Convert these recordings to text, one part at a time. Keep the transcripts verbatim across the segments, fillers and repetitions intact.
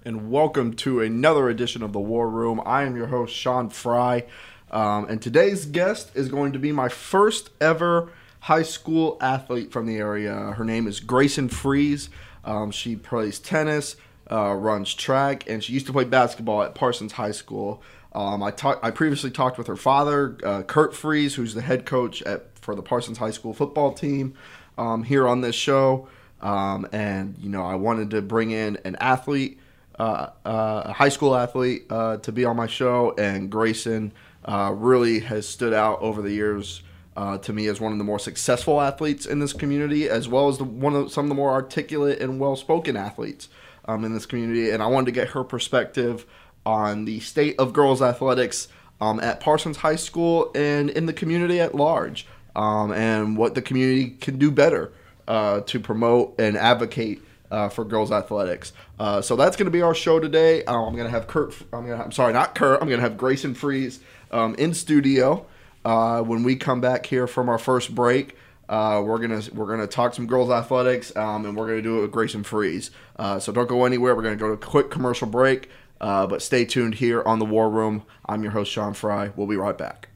and welcome to another edition of the War Room. I am your host, Sean Fry, um, and today's guest is going to be my first ever high school athlete from the area. Her name is Grayson Freeze. Um, she plays tennis, uh, runs track, and she used to play basketball at Parsons High School. Um, I, talk, I previously talked with her father, uh, Kurt Freeze, who's the head coach at, for the Parsons High School football team um, here on this show. Um, and, you know, I wanted to bring in an athlete, uh, uh, a high school athlete, uh, to be on my show. And Grayson uh, really has stood out over the years uh, to me as one of the more successful athletes in this community, as well as the, one of some of the more articulate and well-spoken athletes um, in this community. And I wanted to get her perspective on the state of girls athletics um, at Parsons High School and in the community at large, um, and what the community can do better Uh, to promote and advocate uh, for girls athletics. Uh, so that's going to be our show today. Uh, I'm going to have Kurt. I'm going to. I'm sorry, not Kurt. I'm going to have Grayson Freeze um, in studio. Uh, when we come back here from our first break, uh, we're gonna we're gonna talk some girls athletics, um, and we're going to do it with Grayson Freeze. Uh, so don't go anywhere. We're going to go to a quick commercial break, uh, but stay tuned here on the War Room. I'm your host, Sean Fry. We'll be right back.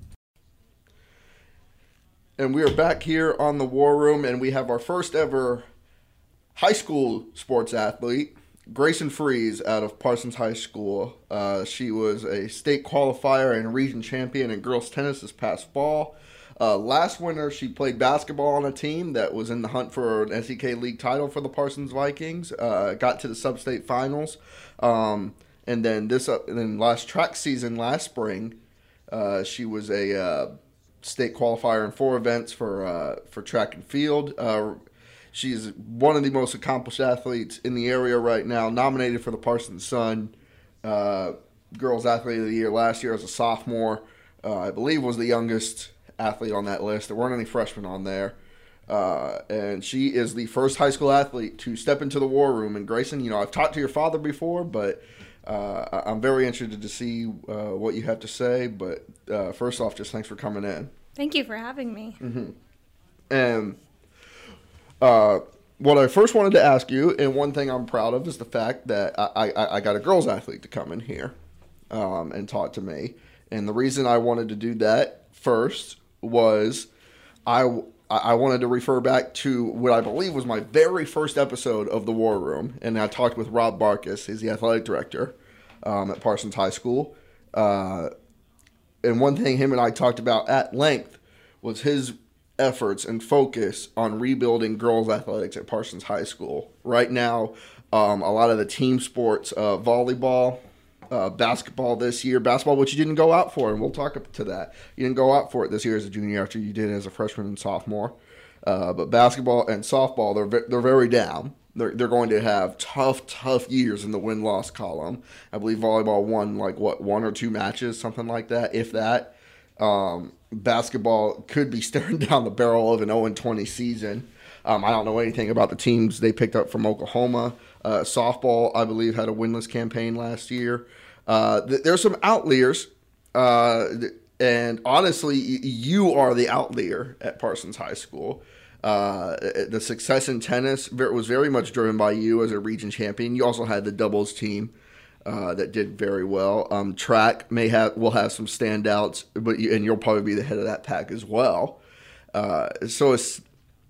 And we are back here on the War Room, and we have our first ever high school sports athlete, Grayson Freeze, out of Parsons High School. Uh, she was a state qualifier and region champion in girls tennis this past fall. Uh, last winter, she played basketball on a team that was in the hunt for an S E K League title for the Parsons Vikings. Uh, got to the sub-state finals, um, and then this, uh, and then last track season last spring, uh, she was a uh, state qualifier in four events for uh, for track and field. Uh, she's one of the most accomplished athletes in the area right now, nominated for the Parsons Sun uh, Girls Athlete of the Year last year as a sophomore. Uh, I believe was the youngest athlete on that list. There weren't any freshmen on there. Uh, and she is the first high school athlete to step into the War Room. And Grayson, you know, I've talked to your father before, but Uh, I'm very interested to see uh, what you have to say, but uh, first off, just thanks for coming in. Thank you for having me. Mm-hmm. And uh, what I first wanted to ask you, and one thing I'm proud of, is the fact that I, I, I got a girls athlete to come in here um, and talk to me. And the reason I wanted to do that first was I, I wanted to refer back to what I believe was my very first episode of The War Room. And I talked with Rob Barkus, he's the athletic director um, at Parsons High School. Uh, and one thing him and I talked about at length was his efforts and focus on rebuilding girls athletics at Parsons High School. Right now, um, a lot of the team sports, uh, volleyball, Uh, basketball this year, basketball, which you didn't go out for, and we'll talk up to that. You didn't go out for it this year as a junior after you did as a freshman and sophomore. Uh, but basketball and softball, they're they're very down. They're they're going to have tough, tough years in the win-loss column. I believe volleyball won like what one or two matches, something like that, if that. Um, basketball could be staring down the barrel of an oh and twenty season. Um, I don't know anything about the teams they picked up from Oklahoma. Uh, softball, I believe, had a winless campaign last year. Uh, th- there's some outliers, uh, th- and honestly, y- you are the outlier at Parsons High School. Uh, the success in tennis was very much driven by you as a region champion. You also had the doubles team uh, that did very well. Um, track may have will have some standouts, but you, and you'll probably be the head of that pack as well. Uh, so it's,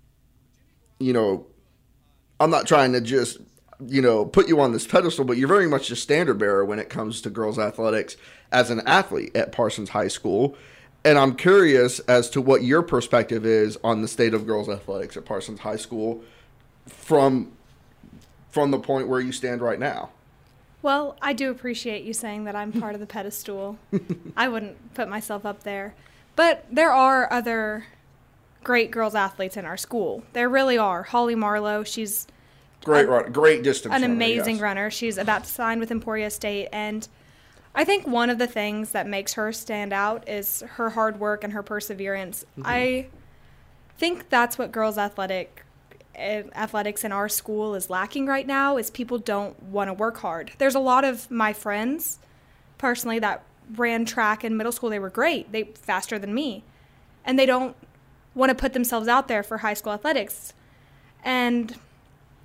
you know, I'm not trying to just, you know, put you on this pedestal, but you're very much a standard bearer when it comes to girls athletics as an athlete at Parsons High School. And I'm curious as to what your perspective is on the state of girls athletics at Parsons High School from from the point where you stand right now. Well, I do appreciate you saying that I'm part of the pedestal. I wouldn't put myself up there. But there are other great girls athletes in our school. There really are. Holly Marlowe, she's Great run, great distance an runner, amazing yes. runner. She's about to sign with Emporia State, and I think one of the things that makes her stand out is her hard work and her perseverance. Mm-hmm. I think that's what girls athletic athletics in our school is lacking right now, is people don't want to work hard. There's a lot of my friends, personally, that ran track in middle school. They were great. They faster than me. And they don't want to put themselves out there for high school athletics. And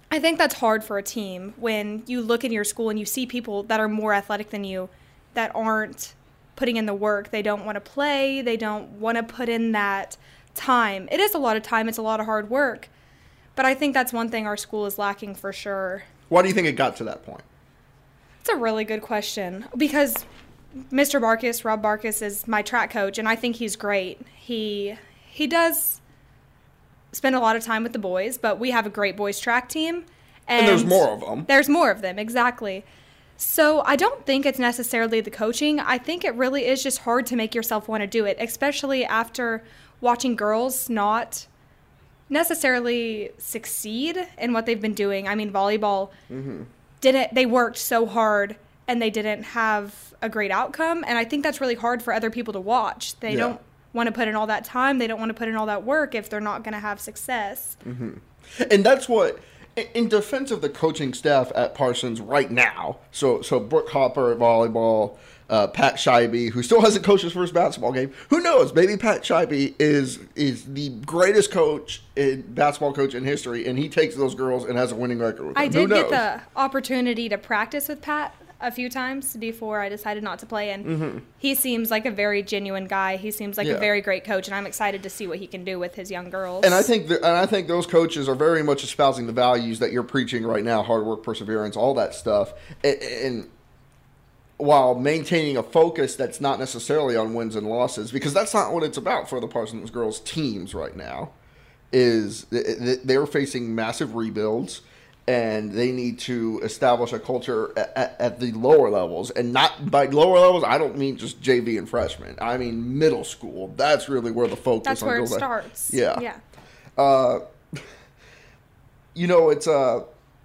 I think that's hard for a team when you look in your school and you see people that are more athletic than you that aren't putting in the work. They don't want to play. They don't want to put in that time. It is a lot of time. It's a lot of hard work. But I think that's one thing our school is lacking for sure. Why do you think it got to that point? It's a really good question because Mister Barkus, Rob Barkus, is my track coach, and I think he's great. He he does spend a lot of time with the boys, but we have a great boys track team. And, and there's more of them. There's more of them, exactly. So I don't think it's necessarily the coaching. I think it really is just hard to make yourself want to do it, especially after watching girls not necessarily succeed in what they've been doing. I mean, volleyball mm-hmm. didn't, they worked so hard and they didn't have a great outcome. And I think that's really hard for other people to watch. They yeah. don't want to put in all that time. They don't want to put in all that work if they're not going to have success. Mm-hmm. And that's what, in defense of the coaching staff at Parsons right now, so so Brooke Hopper at volleyball, uh, Pat Scheibe, who still hasn't coached his first basketball game. Who knows? Maybe Pat Scheibe is is the greatest coach, in basketball coach in history, and he takes those girls and has a winning record with them. I did get the opportunity to practice with Pat a few times before I decided not to play, and mm-hmm. he seems like a very genuine guy. He seems like yeah. a very great coach, and I'm excited to see what he can do with his young girls. And I think that, and I think those coaches are very much espousing the values that you're preaching right now: hard work, perseverance, all that stuff, and, and while maintaining a focus that's not necessarily on wins and losses, because that's not what it's about for the Parsons girls teams right now. Is they're facing massive rebuilds. And they need to establish a culture at, at, at the lower levels. And not by lower levels, I don't mean just J V and freshmen. I mean middle school. That's really where the focus That's on where girls it starts. Are. Yeah. Yeah. Uh, you know, it's uh,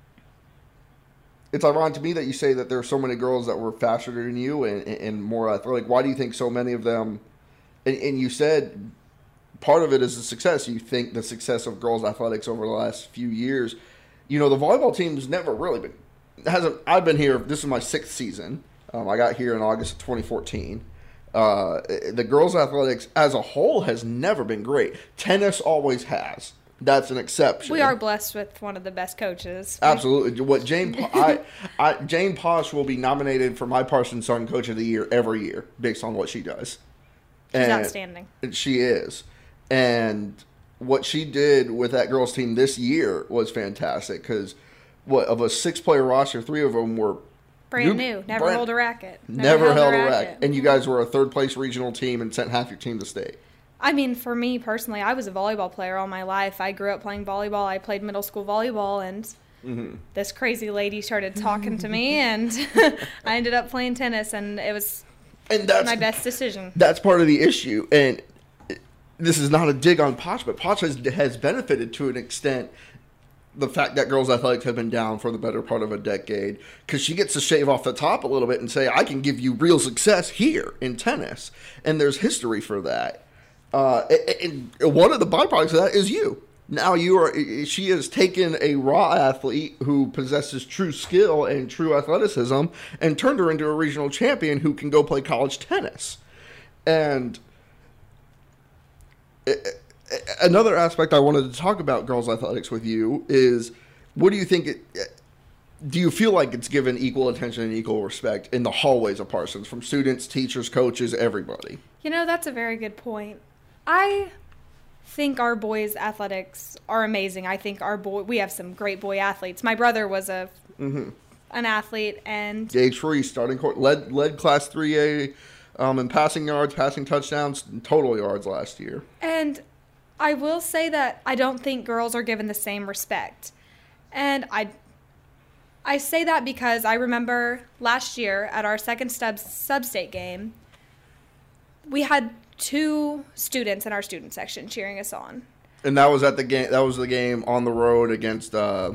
it's ironic to me that you say that there are so many girls that were faster than you and, and more athletic. Why do you think so many of them, and, and you said part of it is the success. You think the success of girls' athletics over the last few years. You know, the volleyball team's never really been, hasn't, I've been here, this is my sixth season. Um, I got here in August of twenty fourteen. Uh, the girls' athletics as a whole has never been great. Tennis always has. That's an exception. We are blessed with one of the best coaches. Absolutely. What Jane, I, I, Jane Posh will be nominated for my Parsons Son Coach of the Year every year based on what she does. She's and outstanding. She is. And what she did with that girls' team this year was fantastic because, what of a six-player roster, three of them were brand new, new. never brand, held a racket, never, never held, held a racket. racket, and you guys were a third-place regional team and sent half your team to state. I mean, for me personally, I was a volleyball player all my life. I grew up playing volleyball. I played middle school volleyball, and mm-hmm. this crazy lady started talking to me, and I ended up playing tennis, and it was and that's, my best decision. That's part of the issue, and this is not a dig on Potch, but Potch has, has benefited to an extent the fact that girls' athletics have been down for the better part of a decade because she gets to shave off the top a little bit and say, I can give you real success here in tennis. And there's history for that. Uh, and one of the byproducts of that is you. Now you are. She has taken a raw athlete who possesses true skill and true athleticism and turned her into a regional champion who can go play college tennis. And another aspect I wanted to talk about girls' athletics with you is, what do you think it, do you feel like it's given equal attention and equal respect in the hallways of Parsons, from students, teachers, coaches, everybody? You know, that's a very good point. I think our boys' athletics are amazing. I think our boy, we have some great boy athletes. My brother was a mm-hmm. an athlete, and Gage Free, starting court, led led Class three A um, in passing yards, passing touchdowns, and total yards last year. And I will say that I don't think girls are given the same respect. And I I say that because I remember last year at our second sub sub-state game, we had two students in our student section cheering us on. And that was at the game. That was the game on the road against. Uh,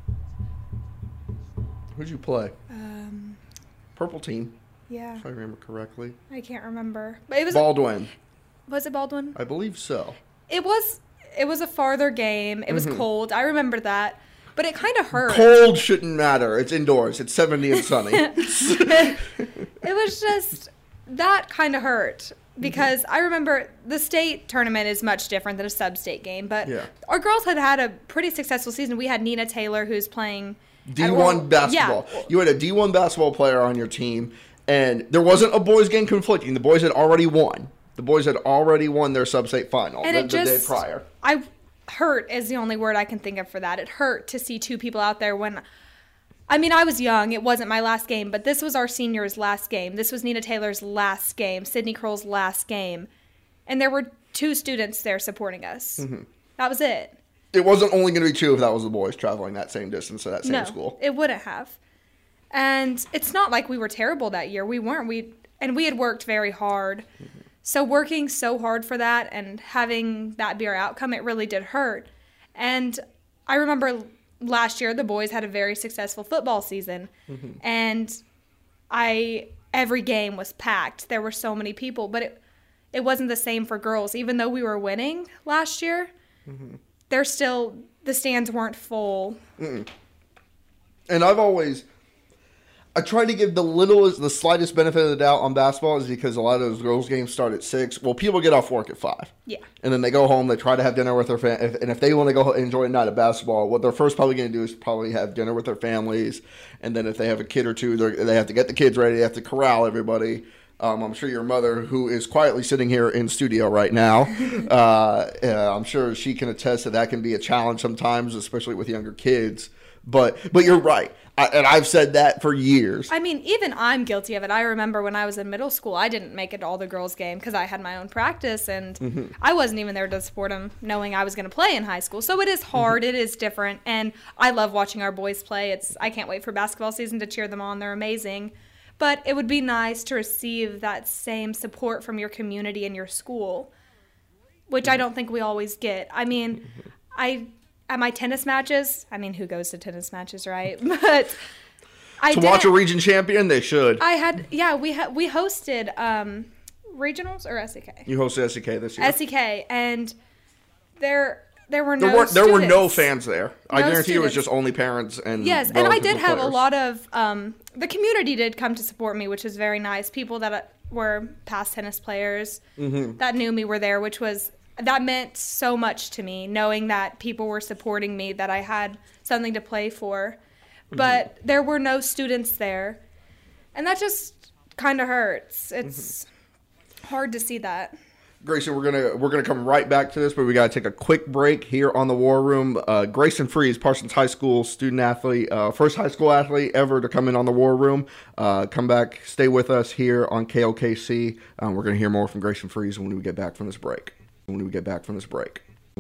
who'd you play? Um, Purple team. Yeah. If I remember correctly. I can't remember. But it was Baldwin. A, was it Baldwin? I believe so. It was. It was a farther game. It was mm-hmm. cold. I remember that. But it kind of hurt. Cold shouldn't matter. It's indoors. It's seventy and sunny. It was just, that kind of hurt. because mm-hmm. I remember the state tournament is much different than a sub-state game, but yeah. our girls had had a pretty successful season. We had Nina Taylor, who's playing D one basketball. Yeah. You had a D one basketball player on your team, and there wasn't a boys game conflicting. The boys had already won. The boys had already won their sub-state final and the, it just, the day prior. I hurt is the only word I can think of for that. It hurt to see two people out there when, I mean, I was young. It wasn't my last game, but this was our seniors' last game. This was Nina Taylor's last game, Sydney Kroll's last game. And there were two students there supporting us. Mm-hmm. That was it. It wasn't only going to be two if that was the boys traveling that same distance to that same no, school. It wouldn't have. And it's not like we were terrible that year. We weren't. We And we had worked very hard. Mm-hmm. So working so hard for that and having that be our outcome, it really did hurt. And I remember last year the boys had a very successful football season. Mm-hmm. And I every game was packed. There were so many people. But it, it wasn't the same for girls. Even though we were winning last year, mm-hmm. They're still, the stands weren't full. Mm-mm. And I've always, I try to give the littlest, the slightest benefit of the doubt on basketball is because a lot of those girls' games start at six. Well, people get off work at five. Yeah. And then they go home, they try to have dinner with their family. And if they want to go enjoy a night of basketball, what they're first probably going to do is probably have dinner with their families. And then if they have a kid or two, they have to get the kids ready. They have to corral everybody. Um, I'm sure your mother, who is quietly sitting here in studio right now, uh, uh, I'm sure she can attest that that can be a challenge sometimes, especially with younger kids. But but you're right. I, and I've said that for years. I mean, even I'm guilty of it. I remember when I was in middle school, I didn't make it to all the girls' game because I had my own practice, and mm-hmm. I wasn't even there to support them, knowing I was going to play in high school. So it is hard. Mm-hmm. It is different. And I love watching our boys play. It's I can't wait for basketball season to cheer them on. They're amazing. But it would be nice to receive that same support from your community and your school, which I don't think we always get. I mean, I at my tennis matches, I mean, who goes to tennis matches, right? But I to did, watch a region champion, they should. I had, yeah, we ha- we hosted um, regionals or S E K. You hosted S E K this year. S E K, and there. There were no there were, there were no students. fans there. I No guarantee students. it was just only parents and yes, and I relatives did of have a players. lot of um, the community did come to support me, which was very nice. People that uh, were past tennis players mm-hmm. that knew me were there, which was that meant so much to me, knowing that people were supporting me, that I had something to play for. Mm-hmm. But there were no students there, and that just kind of hurts. It's mm-hmm. hard to see that. Grayson, we're gonna we're gonna come right back to this, but we gotta take a quick break here on the War Room. Uh, Grayson Freeze, Parsons High School student athlete, uh, first high school athlete ever to come in on the War Room. Uh, come back, stay with us here on K L K C. Um, we're gonna hear more from Grayson Freeze when we get back from this break. When we get back from this break.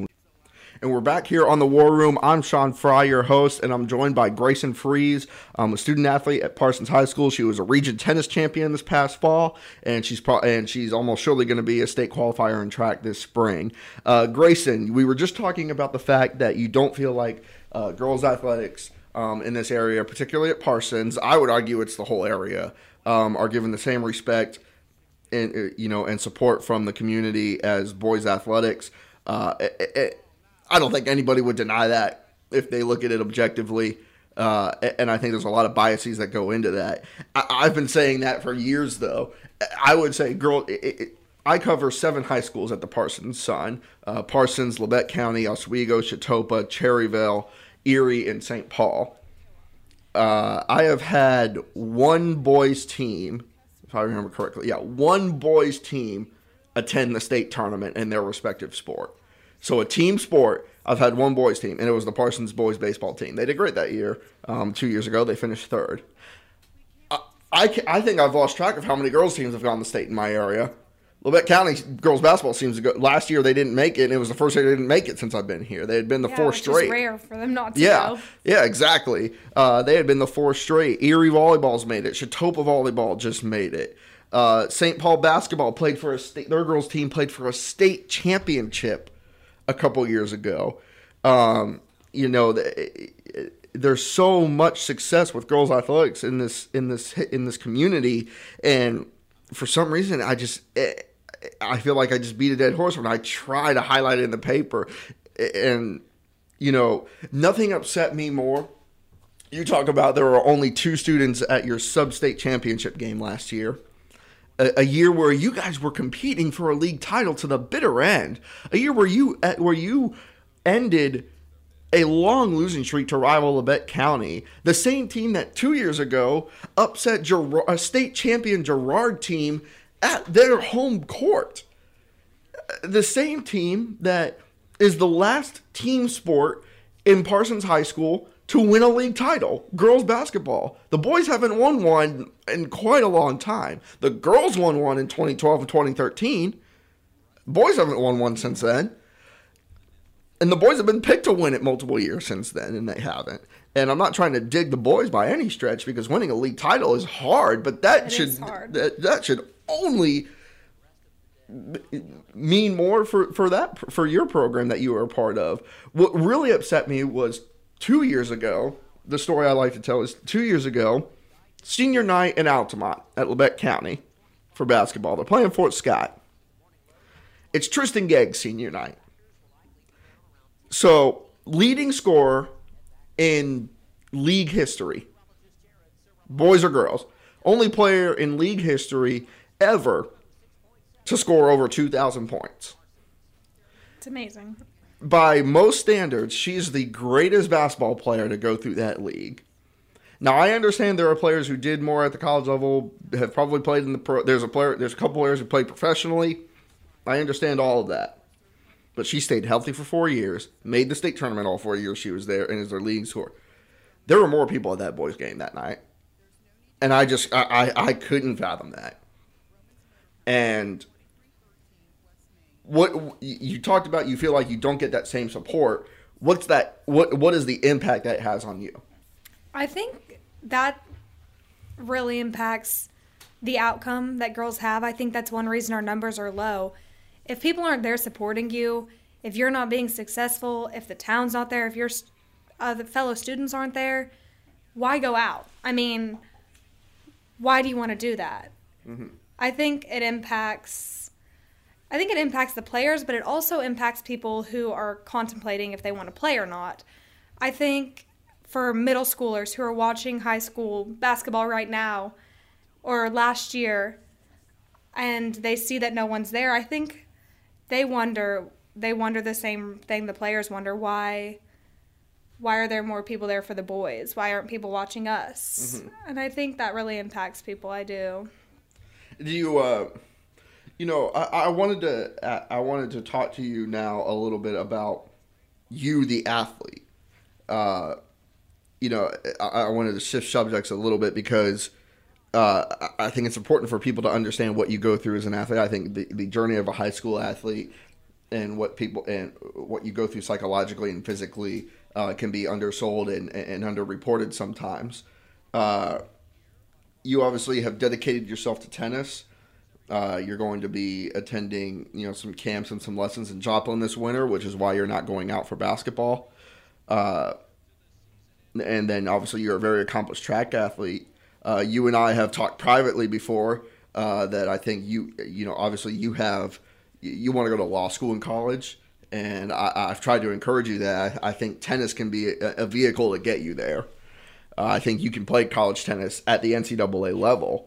And we're back here on the War Room. I'm Sean Fry, your host, and I'm joined by Grayson Freeze, um, a student athlete at Parsons High School. She was a region tennis champion this past fall, and she's pro- and she's almost surely going to be a state qualifier in track this spring. Uh, Grayson, we were just talking about the fact that you don't feel like uh, girls athletics um, in this area, particularly at Parsons, I would argue it's the whole area, um, are given the same respect and you know and support from the community as boys athletics. Uh, it, it, I don't think anybody would deny that if they look at it objectively, uh, and I think there's a lot of biases that go into that. I, I've been saying that for years, though. I would say, girl, it, it, I cover seven high schools at the Parsons Sun: uh, Parsons, Labette County, Oswego, Chautauqua, Cherryville, Erie, and Saint Paul. Uh, I have had one boys team, if I remember correctly, yeah, one boys team attend the state tournament in their respective sport. So a team sport, I've had one boys team, and it was the Parsons boys baseball team. They did great that year. Um, two years ago, they finished third. I, I, I think I've lost track of how many girls teams have gone to state in my area. Labette County girls basketball seems to go. Last year they didn't make it, and it was the first year they didn't make it since I've been here. They had been the yeah, four which straight. Is rare for them not to yeah, go. Yeah, exactly. Uh, they had been the four straight. Erie volleyball's made it. Chautauqua volleyball just made it. Uh, Saint Paul basketball played for a state. Their girls team played for a state championship a couple years ago. Um, you know, the, there's so much success with girls athletics in this in this in this community, and for some reason, I just I feel like I just beat a dead horse when I try to highlight it in the paper. And you know, nothing upset me more. You talk about there were only two students at your sub-state championship game last year. A, a year where you guys were competing for a league title to the bitter end. A year where you where you ended a long losing streak to rival Labette County. The same team that two years ago upset Gerard, a state champion Girard team at their home court. The same team that is the last team sport in Parsons High School to win a league title, girls basketball. The boys haven't won one in quite a long time. The girls won one in twenty twelve and twenty thirteen. Boys haven't won one since then. And the boys have been picked to win it multiple years since then, and they haven't. And I'm not trying to dig the boys by any stretch, because winning a league title is hard, but that It should is hard. That, that should only mean more for, for that for your program that you were a part of. What really upset me was two years ago, the story I like to tell is two years ago, senior night in Altamont at Labette County for basketball. They're playing Fort Scott. It's Tristan Geggs' senior night. So, leading scorer in league history, boys or girls, only player in league history ever to score over two thousand points. It's amazing. By most standards, she's the greatest basketball player to go through that league. Now, I understand there are players who did more at the college level, have probably played in the pro. There's a player. There's a couple players who played professionally. I understand all of that. But she stayed healthy for four years, made the state tournament all four years she was there, and is their leading scorer. There were more people at that boys' game that night. And I just, I, I, I couldn't fathom that. And what you talked about, you feel like you don't get that same support. What's that? What What is the impact that has on you? I think that really impacts the outcome that girls have. I think that's one reason our numbers are low. If people aren't there supporting you, if you're not being successful, if the town's not there, if your uh, the fellow students aren't there, why go out? I mean, why do you want to do that? Mm-hmm. I think it impacts. I think it impacts the players, but it also impacts people who are contemplating if they want to play or not. I think for middle schoolers who are watching high school basketball right now or last year and they see that no one's there, I think they wonder they wonder the same thing the players wonder. Why why are there more people there for the boys? Why aren't people watching us? Mm-hmm. And I think that really impacts people. I do. Do you uh You know, I, I wanted to I wanted to talk to you now a little bit about you, the athlete. Uh, you know, I, I wanted to shift subjects a little bit because uh, I think it's important for people to understand what you go through as an athlete. I think the, the journey of a high school athlete and what people and what you go through psychologically and physically uh, can be undersold and, and underreported sometimes. Uh, you obviously have dedicated yourself to tennis. Uh, you're going to be attending, you know, some camps and some lessons in Joplin this winter, which is why you're not going out for basketball. Uh, and then, obviously, you're a very accomplished track athlete. Uh, you and I have talked privately before uh, that I think you, you know, obviously you have, you want to go to law school and college, and I, I've tried to encourage you that. I think tennis can be a, a vehicle to get you there. Uh, I think you can play college tennis at the N C double A level.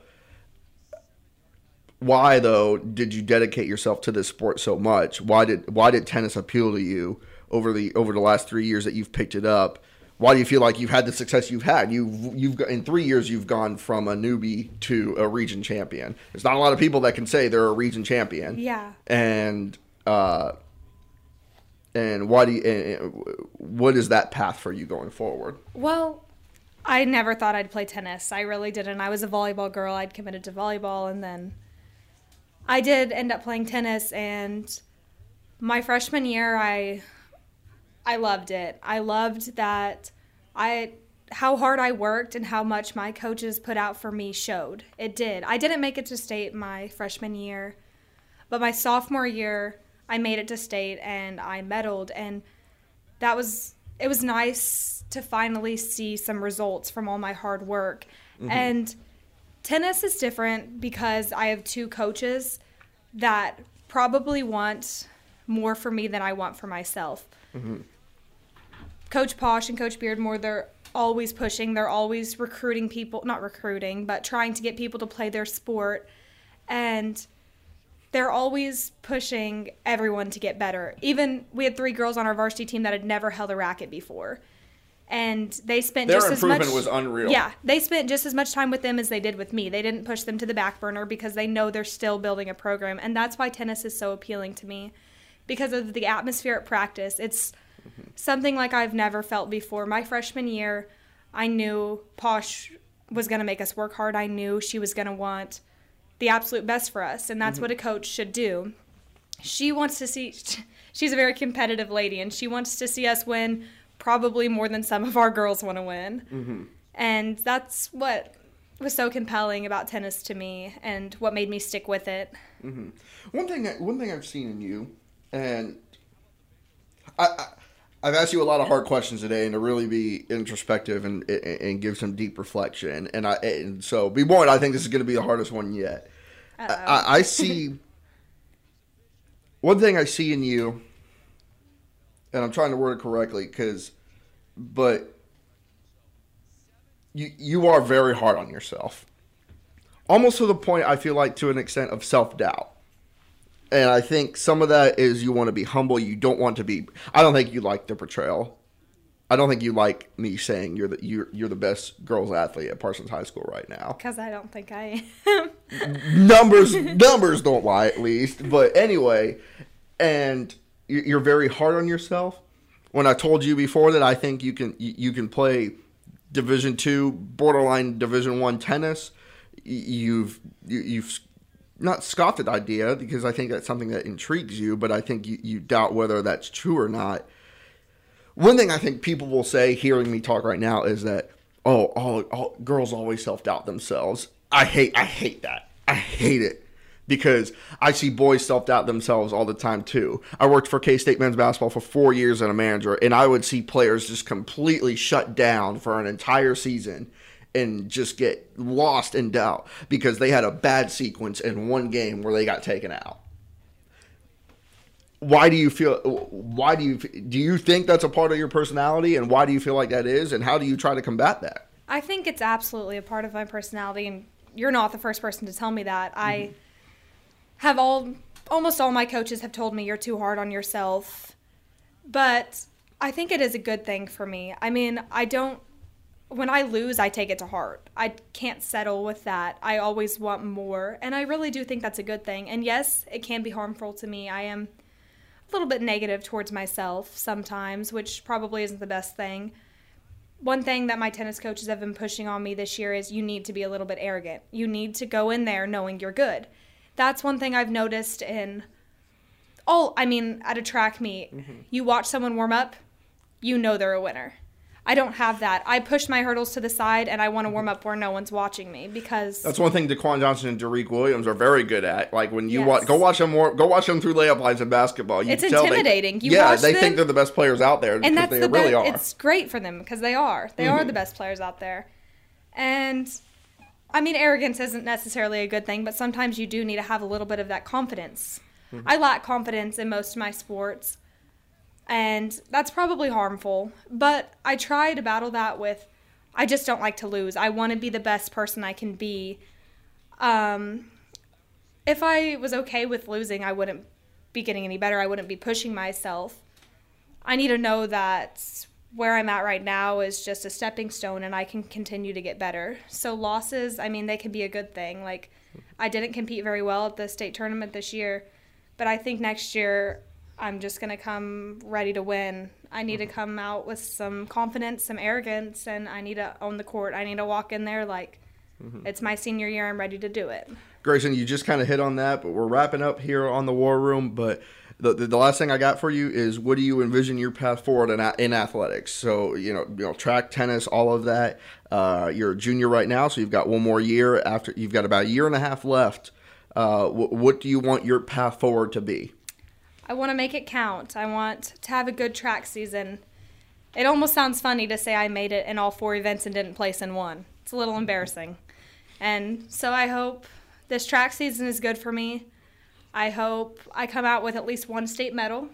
Why, though, did you dedicate yourself to this sport so much? Why did why did tennis appeal to you over the over the last three years that you've picked it up? Why do you feel like you've had the success you've had? You've you've got, in three years you've gone from a newbie to a region champion. There's not a lot of people that can say they're a region champion. Yeah. And uh, and why do you? And what is that path for you going forward? Well, I never thought I'd play tennis. I really didn't. I was a volleyball girl. I'd committed to volleyball, and then I did end up playing tennis, and my freshman year, I I loved it. I loved that I how hard I worked and how much my coaches put out for me showed. It did. I didn't make it to state my freshman year, but my sophomore year, I made it to state, and I medaled, and that was it was nice to finally see some results from all my hard work. Mm-hmm. And tennis is different because I have two coaches that probably want more for me than I want for myself. Mm-hmm. Coach Posh and Coach Beardmore, they're always pushing. They're always recruiting people, not recruiting, but trying to get people to play their sport. And they're always pushing everyone to get better. Even we had three girls on our varsity team that had never held a racket before. And they spent Their just as much... improvement was unreal. Yeah, they spent just as much time with them as they did with me. They didn't push them to the back burner because they know they're still building a program. And that's why tennis is so appealing to me, because of the atmosphere at practice. It's mm-hmm. something like I've never felt before. My freshman year, I knew Posh was going to make us work hard. I knew she was going to want the absolute best for us, and that's mm-hmm. what a coach should do. She wants to see, she's a very competitive lady, and she wants to see us win probably more than some of our girls want to win. Mm-hmm. And that's what was so compelling about tennis to me and what made me stick with it. Mm-hmm. One thing, one thing I've seen in you, and I, I, I've asked you a lot of hard questions today, and to really be introspective and and give some deep reflection. And I and so be warned, I think this is going to be the hardest one yet. I, I see one thing I see in you, and I'm trying to word it correctly, because, but you you are very hard on yourself, almost to the point I feel like to an extent of self-doubt. And I think some of that is you want to be humble. You don't want to be. I don't think you like the portrayal. I don't think you like me saying you're the you're you're the best girls athlete at Parsons High School right now. Because I don't think I am. numbers numbers don't lie, at least. But anyway, and you're very hard on yourself. When I told you before that I think you can you can play Division two, borderline Division one tennis, you've you, you've. not scoffed at the idea, because I think that's something that intrigues you, but I think you, you doubt whether that's true or not. One thing I think people will say, hearing me talk right now, is that, oh, all, all girls always self-doubt themselves. I hate I hate that. I hate it, because I see boys self-doubt themselves all the time too. I worked for K-State men's basketball for four years as a manager, and I would see players just completely shut down for an entire season and just get lost in doubt because they had a bad sequence in one game where they got taken out. Why do you feel, why do you, do you think that's a part of your personality, and why do you feel like that is, and how do you try to combat that? I think it's absolutely a part of my personality, and you're not the first person to tell me that. Mm-hmm. I have all, almost all my coaches have told me you're too hard on yourself, but I think it is a good thing for me. I mean, I don't, when I lose, I take it to heart. I can't settle with that. I always want more, and I really do think that's a good thing. And yes, it can be harmful to me. I am a little bit negative towards myself sometimes, which probably isn't the best thing. One thing that my tennis coaches have been pushing on me this year is you need to be a little bit arrogant. You need to go in there knowing you're good. That's one thing I've noticed in all, I mean, at a track meet. Mm-hmm. You watch someone warm up, you know they're a winner. I don't have that. I push my hurdles to the side, and I want to warm up where no one's watching me, because that's one thing DeQuan Johnson and Derek Williams are very good at. Like when you yes. watch, go watch them more, go watch them through layup lines in basketball. You it's intimidating. They, you yeah, watch they them, think they're the best players out there, and that's they the really be- are. It's great for them because they are. They mm-hmm. are the best players out there, and I mean, arrogance isn't necessarily a good thing, but sometimes you do need to have a little bit of that confidence. Mm-hmm. I lack confidence in most of my sports. And that's probably harmful, but I try to battle that with, I just don't like to lose. I want to be the best person I can be. Um, if I was okay with losing, I wouldn't be getting any better. I wouldn't be pushing myself. I need to know that where I'm at right now is just a stepping stone, and I can continue to get better. So losses, I mean, they can be a good thing. Like, I didn't compete very well at the state tournament this year, but I think next year I'm just going to come ready to win. I need mm-hmm. to come out with some confidence, some arrogance, and I need to own the court. I need to walk in there like mm-hmm. it's my senior year. I'm ready to do it. Grayson, you just kind of hit on that, but we're wrapping up here on the War Room. But the, the the last thing I got for you is, what do you envision your path forward in, in athletics? So, you know, you know, track, tennis, all of that. Uh, you're a junior right now, so you've got one more year. After you've got about a year and a half left. Uh, w- what do you want your path forward to be? I want to make it count. I want to have a good track season. It almost sounds funny to say I made it in all four events and didn't place in one. It's a little embarrassing. And so I hope this track season is good for me. I hope I come out with at least one state medal.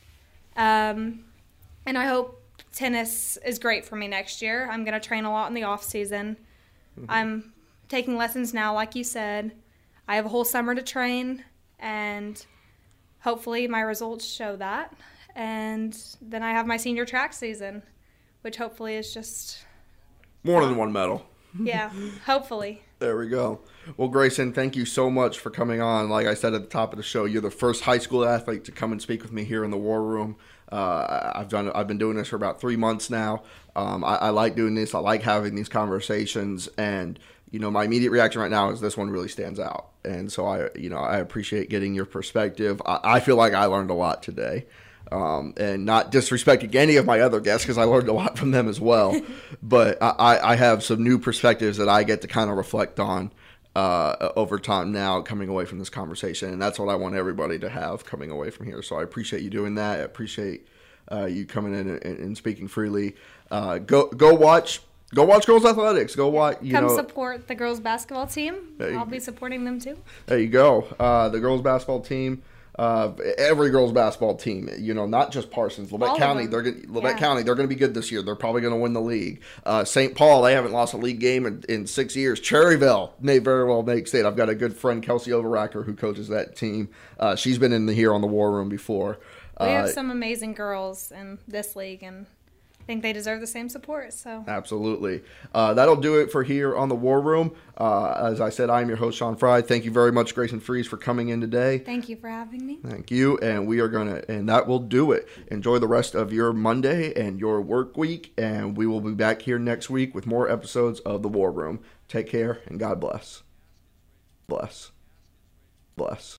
Um, and I hope tennis is great for me next year. I'm going to train a lot in the off season. Mm-hmm. I'm taking lessons now, like you said. I have a whole summer to train, and hopefully my results show that. And then I have my senior track season, which hopefully is just more than one medal. Yeah, hopefully. There we go. Well, Grayson, thank you so much for coming on. Like I said at the top of the show, you're the first high school athlete to come and speak with me here in the War Room. Uh, I've done. I've been doing this for about three months now. Um, I, I like doing this. I like having these conversations, and you know, my immediate reaction right now is this one really stands out. And so I, you know, I appreciate getting your perspective. I, I feel like I learned a lot today. Um, and not disrespecting any of my other guests because I learned a lot from them as well. But I, I have some new perspectives that I get to kind of reflect on uh, over time now coming away from this conversation. And that's what I want everybody to have coming away from here. So I appreciate you doing that. I appreciate uh, you coming in and, and speaking freely. Uh, go go watch. Go watch girls athletics. Go watch. You Come know, support the girls basketball team. I'll be supporting them too. There you go. Uh, the girls basketball team. Uh, every girls basketball team, you know, not just Parsons, Levette All County. They're gonna, Levette Yeah. County. They're going to be good this year. They're probably going to win the league. Uh, Saint Paul. They haven't lost a league game in, in six years. Cherryville may very well make state. I've got a good friend, Kelsey Overacker, who coaches that team. Uh, she's been in the, here on the War Room before. We Uh, have some amazing girls in this league, and I think they deserve the same support. So Absolutely. Uh, that'll do it for here on the War Room. Uh, as I said, I'm your host, Sean Fry. Thank you very much, Grayson Fries, for coming in today. thank you for having me. Thank you. And we are going to, and that will do it. Enjoy the rest of your Monday and your work week. And we will be back here next week with more episodes of the War Room. Take care and God bless. Bless. Bless.